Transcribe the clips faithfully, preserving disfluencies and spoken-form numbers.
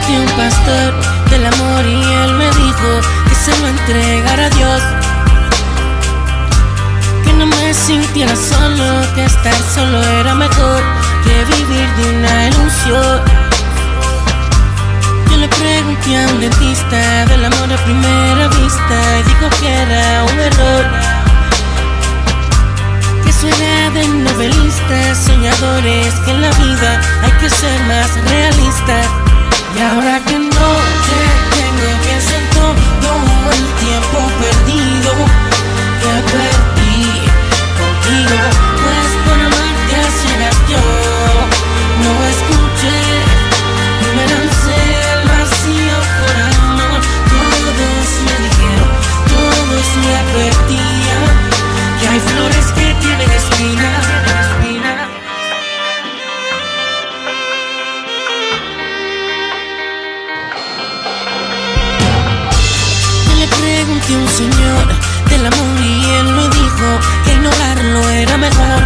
pregunté a un pastor del amor y él me dijo que se lo entregara a Dios, que no me sintiera solo, que estar solo era mejor que vivir de una ilusión. Yo le pregunté a un dentista del amor a primera vista y dijo que era un error, que eso era de novelistas, soñadores, que en la vida hay que ser más realistas. Y ahora que no te tengo, pienso en todo el tiempo perdido que perdí contigo, pues por amarte a ciegas yo no escuché y me lancé al vacío por amor. Todos me dijeron, todos me advertían que hay flores que tienen espinas. Pregunté a un señor del amor y él me dijo que ignorarlo era mejor,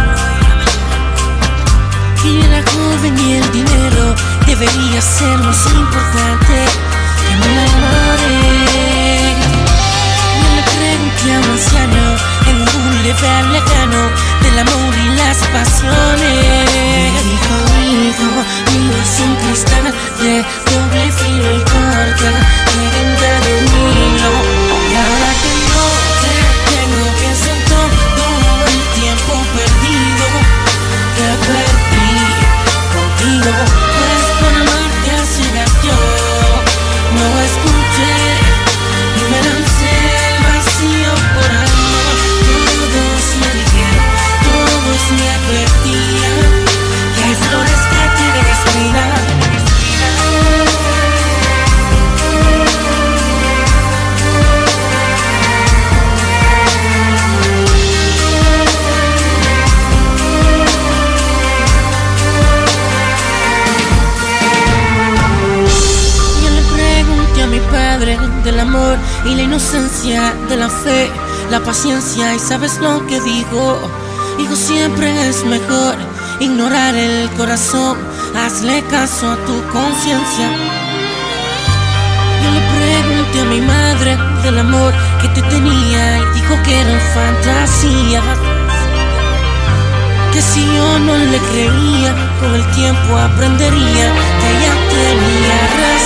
que yo era joven y el dinero debería ser más importante que me enamoré. Yo le pregunté a un anciano en un boulevard lejano del amor y las pasiones. Me dijo, hijo, mío es un cristal de doble filo y corta, leyenda de un hilo. Y ahora que no te tengo, pienso en todo el tiempo perdido que perdí contigo, pues por amarte a ciegas yo no escuché y me lancé al vacío por amor. Todos me dijeron, todos me advertían que hay flores que tienen espinas. Del amor y la inocencia de la fe, la paciencia, y sabes lo que digo, digo siempre es mejor ignorar el corazón, hazle caso a tu conciencia. Yo le pregunté a mi madre del amor que te tenía y dijo que eran fantasías, que si yo no le creía con el tiempo aprendería que ella tenía razón.